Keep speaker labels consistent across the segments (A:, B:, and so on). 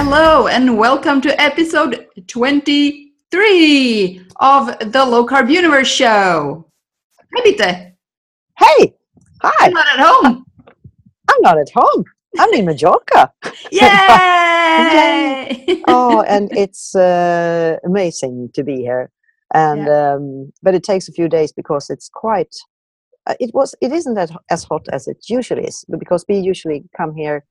A: Hello and welcome to episode 23 of the Low Carb Universe Show. Hi, Bitte.
B: Hey, hi.
A: I'm not at home.
B: I'm not at home. I'm in Mallorca.
A: Yay!
B: Oh, and it's amazing to be here. And but it takes a few days because it's quite. It isn't as hot as it usually is because we usually come here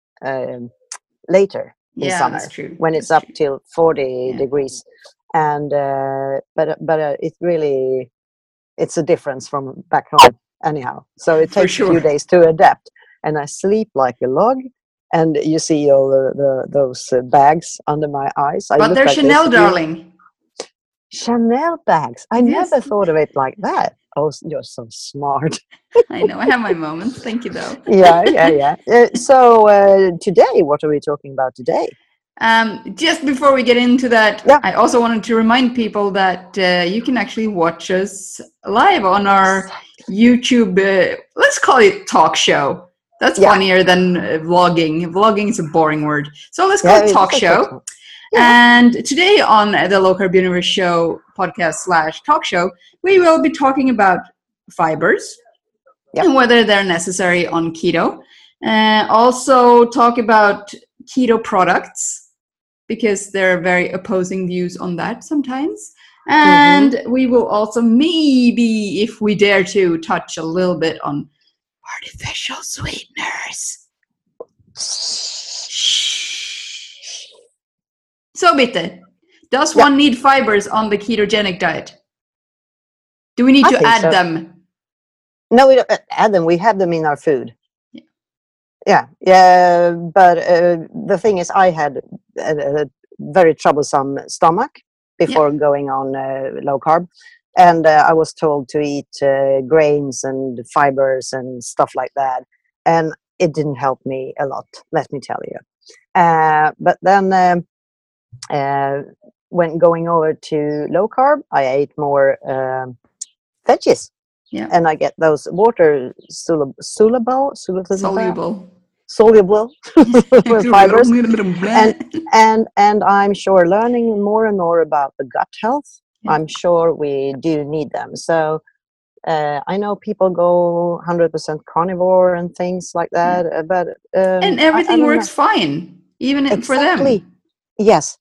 B: later in summer
A: that's true.
B: when
A: that's
B: it's up
A: true.
B: till 40 degrees, and but it really it's a difference from back home anyhow. So it takes a few days to adapt, and I sleep like a log. And you see all those bags under my eyes.
A: But they're Chanel, darling.
B: Chanel bags. I never thought of it like that. Oh, you're so smart.
A: I know. I have my moments. Thank you, though.
B: Yeah. So today, what are we talking about today?
A: Just before we get into that, I also wanted to remind people that you can actually watch us live on our YouTube, let's call it talk show. That's funnier than vlogging. Vlogging is a boring word. So let's call it talk show. And today on the Low Carb Universe Show podcast / talk show, we will be talking about fibers and whether they're necessary on keto. Also talk about keto products because there are very opposing views on that sometimes. And we will also maybe, if we dare to, touch a little bit on artificial sweeteners. So, Bitte, does one need fibers on the ketogenic diet? Do we need to add them?
B: No, we don't add them. We have them in our food. Yeah. But the thing is, I had a very troublesome stomach before going on low carb. And I was told to eat grains and fibers and stuff like that. And it didn't help me a lot, let me tell you. But then when going over to low carb, I ate more veggies.
A: Yeah.
B: And I get those water soluble fibers. And I'm sure learning more and more about the gut health. I'm sure we do need them. So I know people go 100% carnivore and things like that, but
A: and everything works fine, even for them.
B: Yes,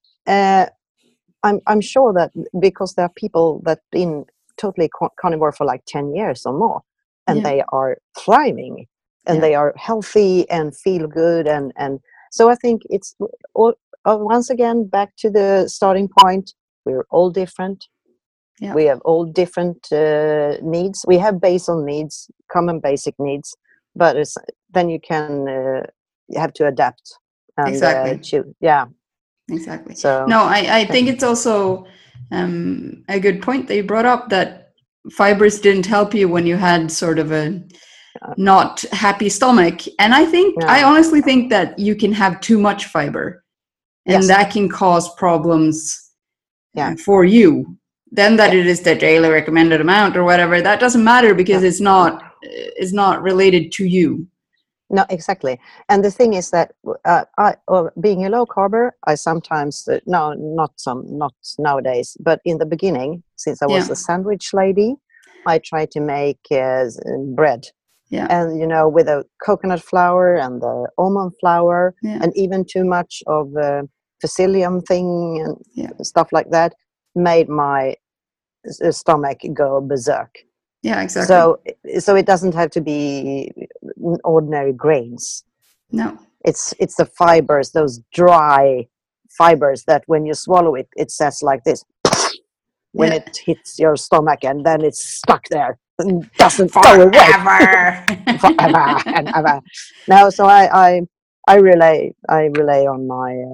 B: I'm sure that because there are people that been totally carnivore for like 10 years or more, and they are thriving, and they are healthy and feel good, and so I think it's once again back to the starting point. We're all different. Yeah. We have all different needs. We have basal needs, common basic needs, but then you can you have to adapt and choose. Yeah,
A: exactly. So no, I think it's also a good point that you brought up, that fibers didn't help you when you had sort of a not happy stomach. And I think I honestly think that you can have too much fiber, and that can cause problems for you. Then that it is the daily recommended amount or whatever, that doesn't matter because it's not related to you.
B: No, exactly. And the thing is that being a low carber, I sometimes not nowadays, but in the beginning, since I was a sandwich lady, I tried to make bread. Yeah. And with the coconut flour and the almond flour, and even too much of the psyllium thing and stuff like that made my stomach go berserk.
A: Yeah, exactly.
B: So it doesn't have to be ordinary grains.
A: No,
B: it's the fibers, those dry fibers that when you swallow it, it says like this when it hits your stomach, and then it's stuck there and doesn't go away forever and ever. No, so I rely on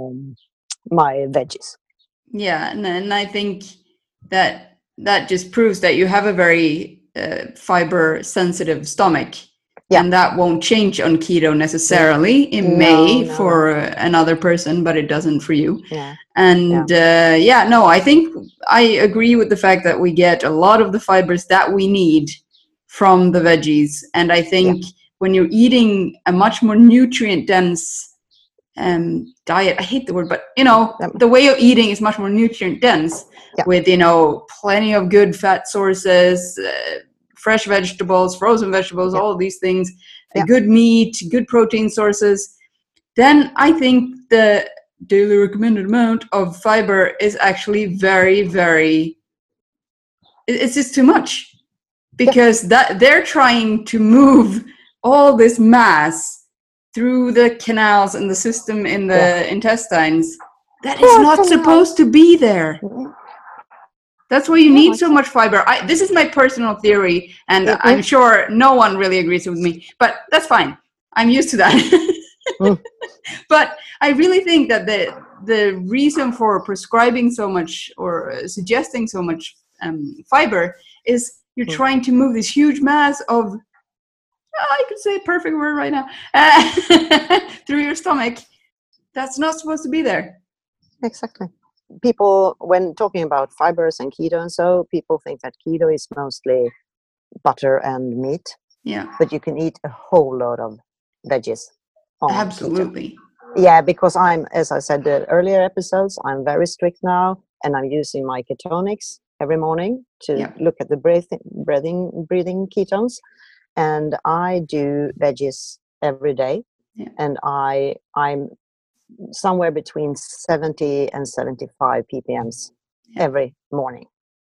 B: my veggies.
A: Yeah, and I think that just proves that you have a very fiber sensitive stomach, and that won't change on keto necessarily. It may for another person, but it doesn't for you. And I think I agree with the fact that we get a lot of the fibers that we need from the veggies. And I think when you're eating a much more nutrient dense diet. I hate the word, but the way of eating is much more nutrient dense with plenty of good fat sources, fresh vegetables, frozen vegetables, all of these things, good meat, good protein sources. Then I think the daily recommended amount of fiber is actually very, very, it's just too much, because that they're trying to move all this mass through the canals and the system in the intestines that is not supposed to be there. That's why you need so much fiber. This is my personal theory, and I'm sure no one really agrees with me, but that's fine. I'm used to that. But I really think that the reason for prescribing so much or suggesting so much fiber is you're trying to move this huge mass of, I could say a perfect word right now, through your stomach. That's not supposed to be there.
B: Exactly. People, when talking about fibers and keto and so, people think that keto is mostly butter and meat.
A: Yeah.
B: But you can eat a whole lot of veggies on
A: Absolutely.
B: keto. Yeah, because as I said the earlier episodes, I'm very strict now, and I'm using my ketonics every morning to look at the breathing ketones. And I do veggies every day, and I'm somewhere between 70 and 75 ppms every morning.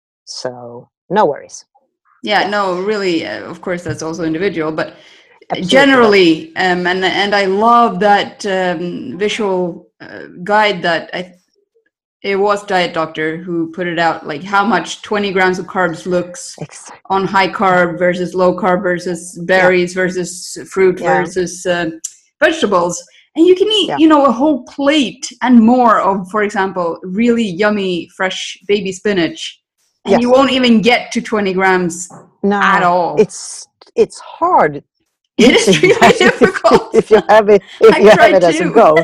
B: So no worries.
A: Yeah, no, really, of course, that's also individual, but absolutely. Generally, and I love that visual guide that it was Diet Doctor who put it out, like how much 20 grams of carbs looks on high carb versus low carb versus berries versus fruit versus vegetables. And you can eat, a whole plate and more of, for example, really yummy, fresh baby spinach. And you won't even get to 20 grams at all.
B: It's hard.
A: It is really difficult.
B: If you have it, as a goal.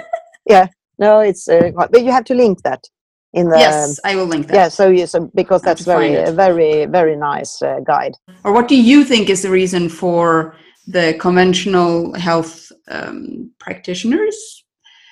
B: It's but you have to link that in the.
A: Yes, I will link that.
B: Yeah, so because that's very, very nice guide.
A: Or what do you think is the reason for the conventional health practitioners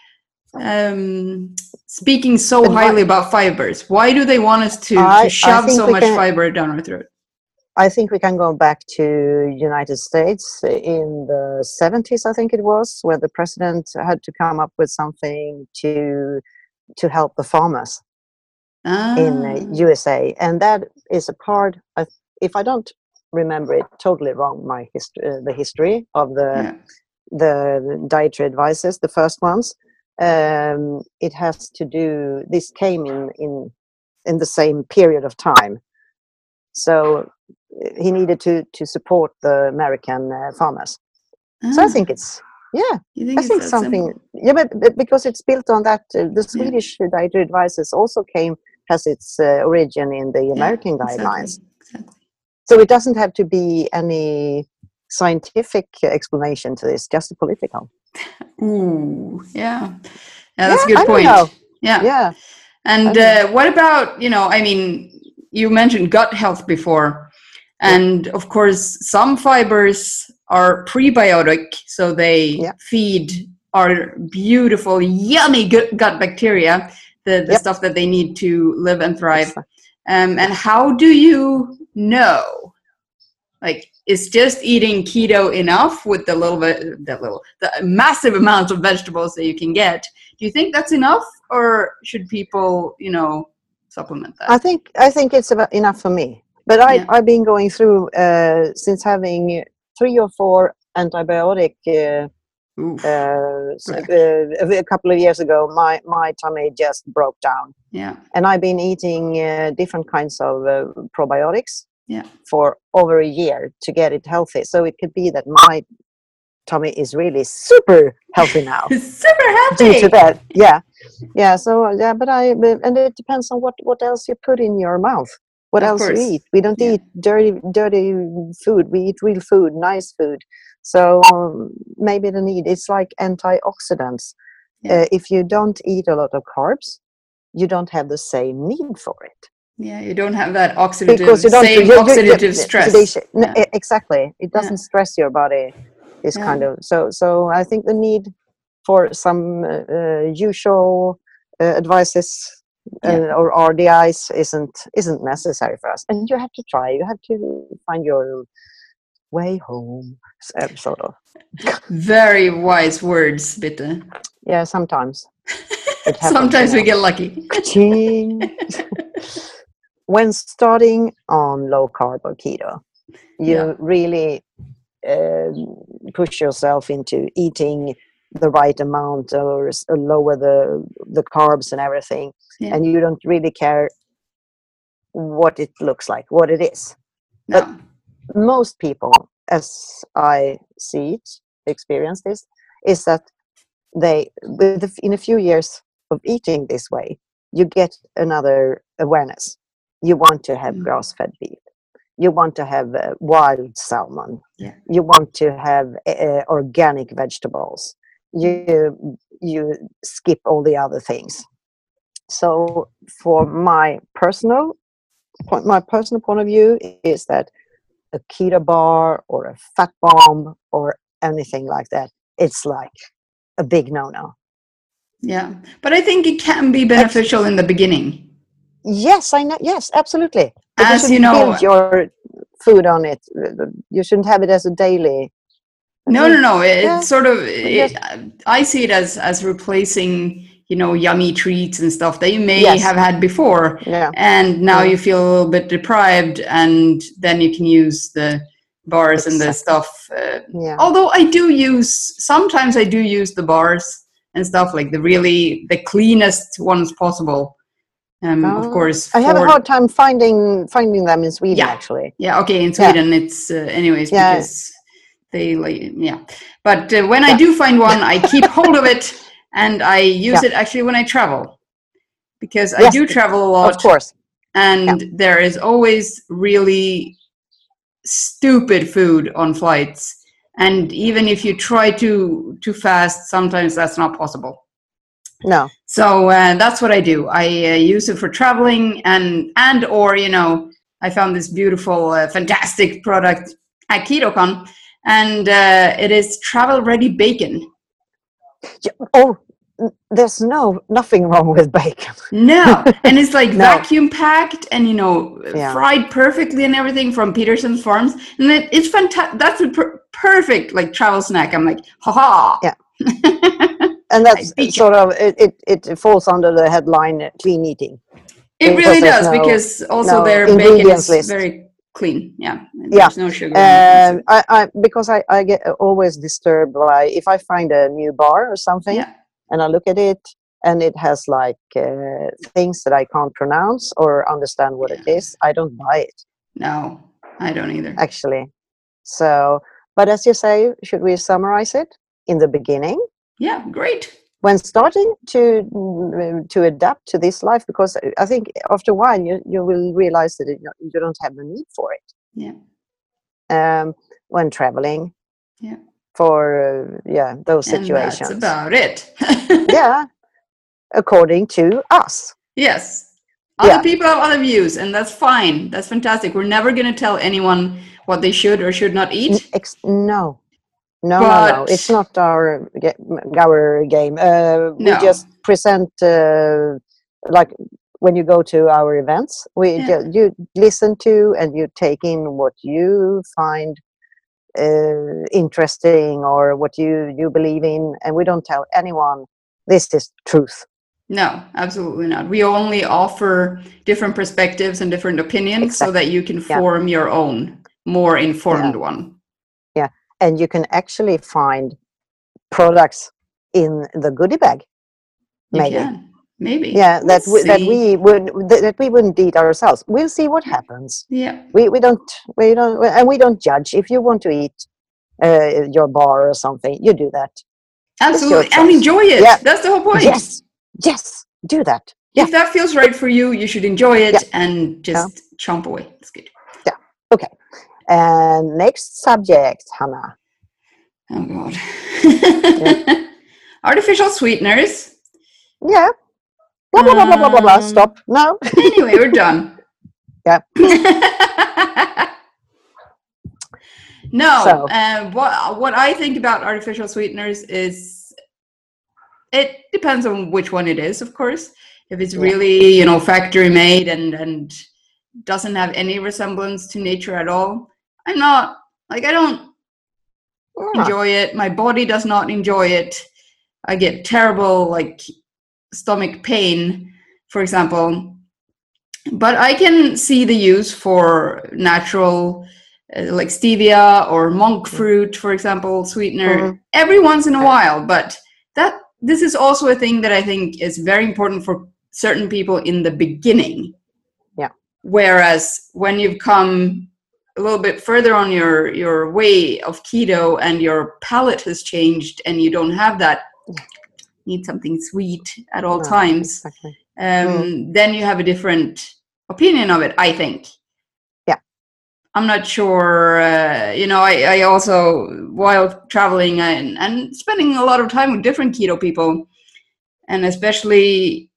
A: speaking so highly about fibers? Why do they want us to shove so much fiber down our throat?
B: I think we can go back to United States in the 70s, I think it was, where the president had to come up with something to help the farmers in USA. And that is a part of, if I don't remember it totally wrong, the history of the dietary advices, the first ones, it has to do, this came in the same period of time. So he needed to support the American farmers. So I think it's, I think something, but because it's built on that, the Swedish dietary advices also has its origin in the American guidelines. Exactly. So it doesn't have to be any scientific explanation to this, just a political.
A: Ooh, that's a good point. Yeah. And what about, you mentioned gut health before, and of course some fibers are prebiotic, so they feed our beautiful, yummy gut bacteria, the stuff that they need to live and thrive. And how do you know? Like, is just eating keto enough with the massive amounts of vegetables that you can get? Do you think that's enough, or should people, supplement that?
B: I think it's about enough for me. But I've been going through since having 3 or 4 antibiotic a couple of years ago. My tummy just broke down.
A: Yeah.
B: And I've been eating different kinds of probiotics for over a year to get it healthy. So it could be that my tummy is really super healthy now.
A: Super healthy.
B: Due to that, So but and it depends on what else you put in your mouth. What else you eat? We don't eat dirty food. We eat real food, nice food. So maybe the need. It's like antioxidants. If you don't eat a lot of carbs, you don't have the same need for it.
A: Yeah, you don't have that oxidative stress.
B: Exactly. It doesn't stress your body. This kind of so I think the need for some usual advices or RDIs isn't necessary for us. And you have to try. You have to find your way home, sort of.
A: Very wise words, Bitte.
B: Yeah, sometimes. It happens,
A: Sometimes we get lucky.
B: When starting on low carb or keto, you really push yourself into eating the right amount or lower the carbs and everything, and you don't really care what it looks like, what it is.
A: No.
B: But most people, as I see it, experience this, is that in a few years of eating this way, you get another awareness. You want to have grass-fed beef. You want to have wild salmon.
A: Yeah.
B: You want to have organic vegetables. You skip all the other things. So, for my personal point of view is that a keto bar or a fat bomb or anything like that, it's like a big no-no.
A: Yeah, but I think it can be beneficial in the beginning.
B: Yes, I know. Yes, absolutely. But
A: As
B: you shouldn't build your food on it. You shouldn't have it as a daily.
A: No. It's sort of. I see it as replacing, yummy treats and stuff that you may have had before, and now you feel a little bit deprived, and then you can use the bars and the stuff. Although sometimes I do use the bars and stuff, like the cleanest ones possible. Of course,
B: I have a hard time finding them in Sweden, actually.
A: Yeah, okay, in Sweden it's anyways because they But when I do find one, I keep hold of it and I use it actually when I travel, because I do travel a lot,
B: of course,
A: and there is always really stupid food on flights, and even if you try to fast, sometimes that's not possible.
B: No.
A: So that's what I do. I use it for traveling and or I found this beautiful, fantastic product at KetoCon, and it is travel ready bacon.
B: Oh, there's nothing wrong with bacon.
A: No, and it's like vacuum packed and fried perfectly and everything from Peterson's Farms, and it's fantastic. That's a perfect like travel snack. I'm like, haha.
B: Yeah. And that's sort of it falls under the headline clean eating.
A: It really does, because also their bacon is very clean. Yeah. There's no sugar.
B: Because I get always disturbed by if I find a new bar or something and I look at it and it has like things that I can't pronounce or understand what it is, I don't buy it.
A: No, I don't either.
B: Actually. So, but as you say, should we summarize it in the beginning?
A: Yeah, great.
B: When starting to adapt to this life, because I think after a while you will realize that you don't have the need for it.
A: Yeah.
B: When traveling.
A: Yeah.
B: For those situations.
A: And that's about it.
B: Yeah. According to us.
A: Yes. Other people have other views, and that's fine. That's fantastic. We're never going to tell anyone what they should or should not eat.
B: No. No. It's not our game. We just present, like when you go to our events, you listen to and you take in what you find interesting or what you believe in, and we don't tell anyone this is truth.
A: No, absolutely not. We only offer different perspectives and different opinions so that you can form your own more informed one.
B: And you can actually find products in the goodie bag.
A: Maybe.
B: Yeah, that we wouldn't eat ourselves. We'll see what happens.
A: Yeah.
B: We don't, and we don't judge. If you want to eat your bar or something, you do that.
A: Absolutely, and enjoy it. Yeah. That's the whole point.
B: Yes, do that. Yeah.
A: If that feels right for you, you should enjoy it and just chomp away. That's good.
B: Yeah. Okay. And next subject, Hannah.
A: Oh God. Artificial sweeteners.
B: Yeah. Blah blah blah blah blah blah blah. Stop. No.
A: Anyway, we're done.
B: Yeah.
A: No. What I think about artificial sweeteners is it depends on which one it is, of course. If it's really, factory made and doesn't have any resemblance to nature at all, I'm not, I don't enjoy it. My body does not enjoy it. I get terrible, stomach pain, for example. But I can see the use for natural, like stevia or monk fruit, for example, sweetener, every once in a while. But this is also a thing that I think is very important for certain people in the beginning.
B: Yeah.
A: Whereas when you've come a little bit further on your way of keto and your palate has changed and you don't have that, need something sweet at all times,
B: exactly.
A: Then you have a different opinion of it, I think.
B: Yeah.
A: I'm not sure, I also, while traveling and spending a lot of time with different keto people, and especially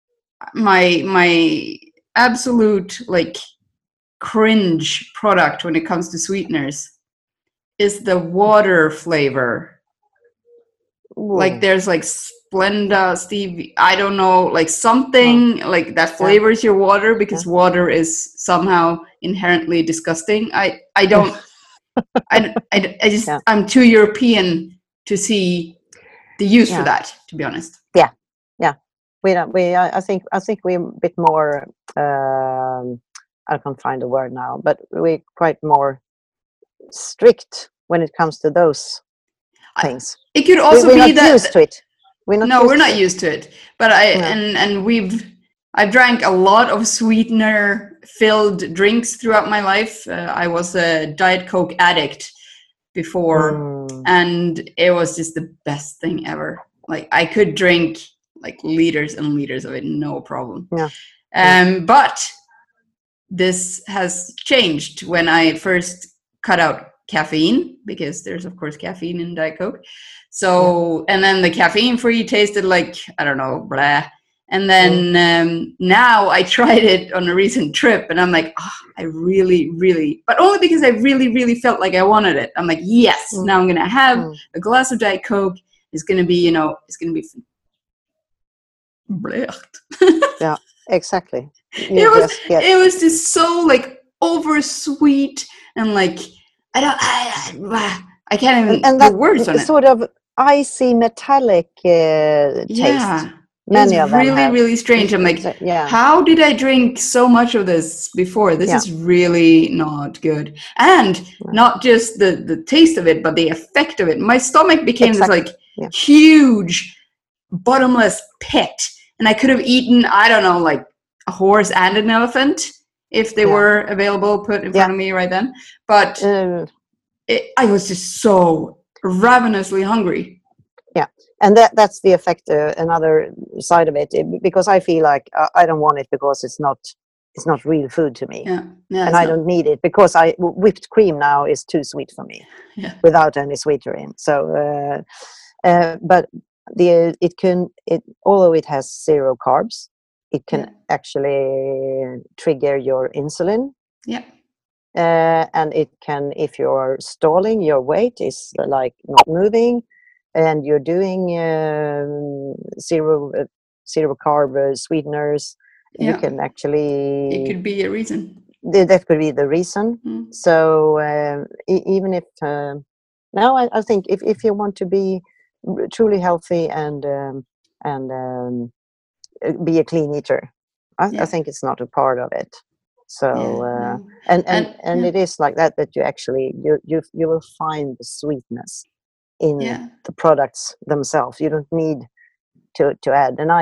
A: my absolute cringe product when it comes to sweeteners is the water flavor. Ooh. Like there's Splenda, Stevie, I don't know, something that flavors your water, because water is somehow inherently disgusting. I don't I just I'm too European to see the use for that, to be honest.
B: I think we're a bit more I can't find a word now, but we're quite more strict when it comes to those things.
A: It could also
B: we're
A: be
B: not used to it. We're not
A: used to it. But I've drank a lot of sweetener filled drinks throughout my life. I was a Diet Coke addict before, and it was just the best thing ever. I could drink liters and liters of it, no problem. But this has changed when I first cut out caffeine, because there's of course caffeine in Diet Coke. So, and then the caffeine free tasted I don't know, blah. And then now I tried it on a recent trip and I'm I really, really, but only because I really, really felt like I wanted it. I'm yes, now I'm going to have a glass of Diet Coke. It's going to be, it's going to be blah.
B: Yeah, exactly.
A: It was just so over sweet and I can't even
B: and
A: put words on it.
B: Sort of icy metallic taste.
A: Many of them really, really strange. I'm how did I drink so much of this before? This is really not good. And not just the taste of it, but the effect of it. My stomach became this huge, bottomless pit. And I could have eaten, I don't know, a horse and an elephant if they were available, put in front of me right then. But I was just so ravenously hungry.
B: Yeah, and that's the effect, another side of it, because I feel like I don't want it because it's not real food to me. And I don't need it because whipped cream now is too sweet for me without any sweetener in. So, but although it has 0 carbs, it can actually trigger your insulin.
A: Yeah.
B: And it can, if you're stalling, your weight is not moving, and you're doing 0 carb sweeteners, you can actually.
A: It could be a reason.
B: That could be the reason. So even if now, I think if you want to be truly healthy and be a clean eater, I think it's not a part of it. So and it is like that you actually you will find the sweetness in the products themselves. You don't need to add. And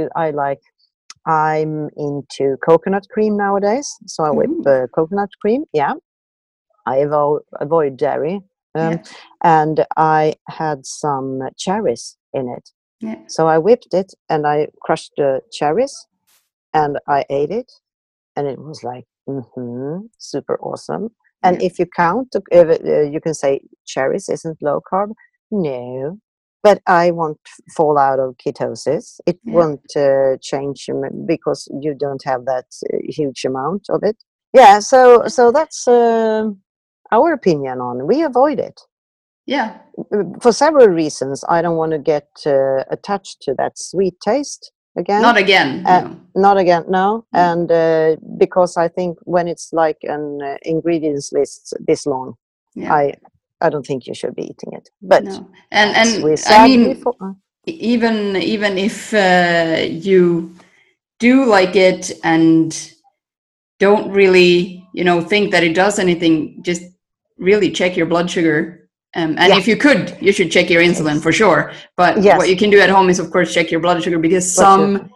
B: I'm into coconut cream nowadays, so I whip coconut cream. I avoid dairy, and I had some cherries in it. So I whipped it and I crushed the cherries and I ate it. And it was super awesome. And if you count, you can say cherries isn't low carb. No, but I won't fall out of ketosis. It won't change because you don't have that huge amount of it. Yeah, so that's our opinion on. We avoid it.
A: Yeah.
B: For several reasons. I don't want to get attached to that sweet taste again.
A: Not again. No.
B: Not again. No. And because I think when it's like an ingredients list this long, I don't think you should be eating it. But
A: no. And I mean, before, even if you do like it and don't really, think that it does anything, just really check your blood sugar. And if you could, you should check your insulin for sure. But what you can do at home is, of course, check your blood sugar, because some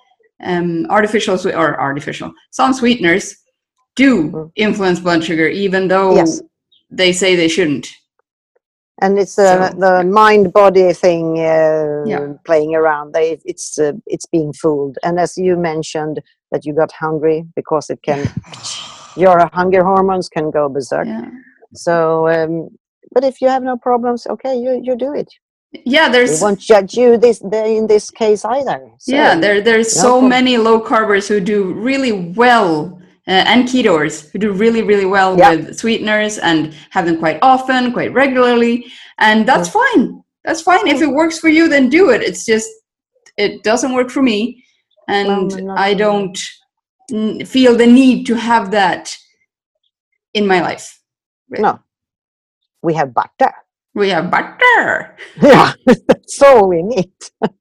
A: some sweeteners do influence blood sugar, even though they say they shouldn't.
B: And it's the mind-body thing playing around. It's being fooled. And as you mentioned, that you got hungry because it can, your hunger hormones can go berserk.
A: Yeah.
B: So, but if you have no problems, okay, you do it.
A: Yeah,
B: we won't judge you in this case either.
A: So there's so many low carbers who do really well. And ketoers who do really, really well with sweeteners and have them quite often, quite regularly. And that's fine. That's fine. If it works for you, then do it. It's just, it doesn't work for me. And I don't feel the need to have that in my life.
B: Really. No. We have butter.
A: We have butter.
B: Yeah, that's all we need.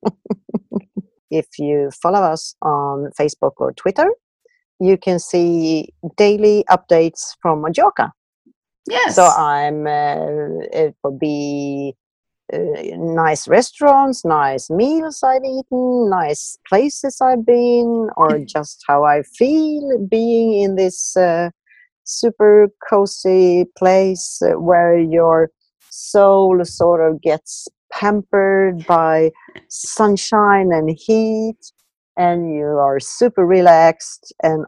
B: If you follow us on Facebook or Twitter, you can see daily updates from Mallorca.
A: Yes.
B: So it will be nice restaurants, nice meals I've eaten, nice places I've been, or just how I feel being in this super cozy place where your soul sort of gets pampered by sunshine and heat. And you are super relaxed, and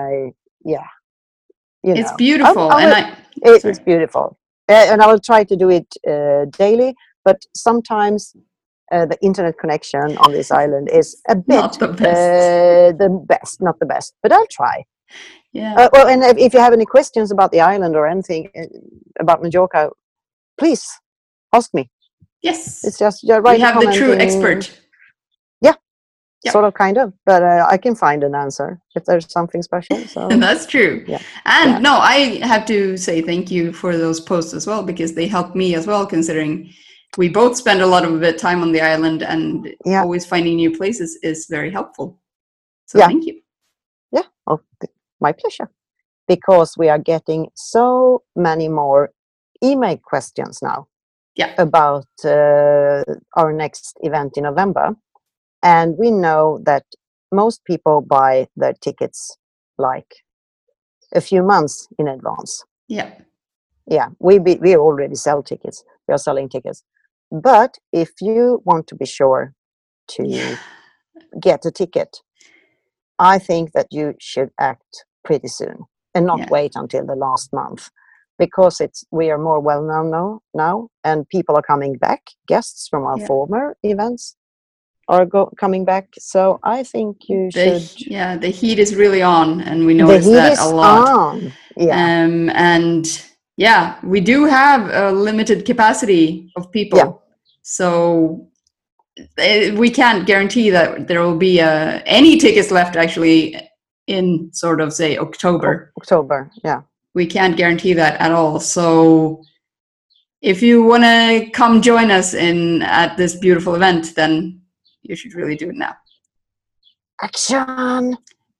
A: it's beautiful.
B: It's beautiful, and I will try to do it daily. But sometimes the internet connection on this island is a bit
A: not the best.
B: Not the best, but I'll try.
A: Yeah.
B: Well, and if you have any questions about the island or anything about Mallorca, please ask me.
A: Yes,
B: it's just right.
A: We have the true expert.
B: Yep. Sort of, kind of, but I can find an answer if there's something special. So
A: that's true. Yeah. And no, I have to say thank you for those posts as well, because they helped me as well, considering we both spend a lot of time on the island, and always finding new places is very helpful. So thank you.
B: Yeah, my pleasure. Because we are getting so many more email questions now about our next event in November. And we know that most people buy their tickets like a few months in advance.
A: Yeah.
B: Yeah, we already sell tickets. We are selling tickets. But if you want to be sure to get a ticket, I think that you should act pretty soon and not wait until the last month. Because we are more well-known now, and people are coming back. Guests from our former events are coming back, so I think you should.
A: Yeah, the heat is really on, and we notice that a lot.
B: On. Yeah.
A: And we do have a limited capacity of people, so we can't guarantee that there will be any tickets left actually in sort of say October.
B: October, yeah.
A: We can't guarantee that at all. So if you want to come join us at this beautiful event, then you should really do it now.
B: Action.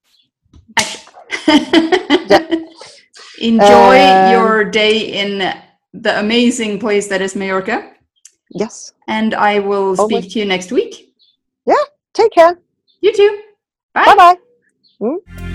A: Enjoy your day in the amazing place that is Mallorca.
B: Yes.
A: And I will speak to you next week.
B: Yeah. Take care.
A: You too. Bye.
B: Bye-bye.